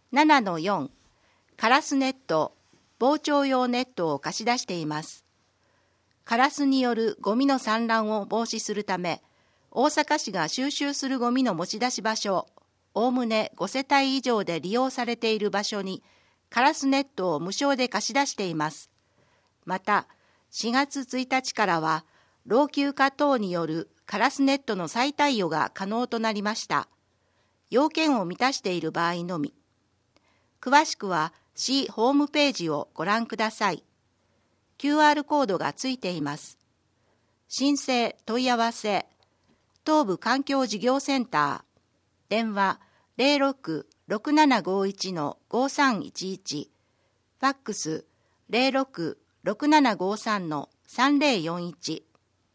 7-4 カラスネット、防鳥用ネットを貸し出しています。カラスによるゴミの散乱を防止するため、大阪市が収集するゴミの持ち出し場所、おおむね5世帯以上で利用されている場所にカラスネットを無償で貸し出しています。また、4月1日からは老朽化等によるカラスネットの再貸与が可能となりました。要件を満たしている場合のみ。詳しくは市ホームページをご覧ください。QR コードがついています。申請問い合わせ、東部環境事業センター、電話 06-6751-5311、ファックス 06-6753-3041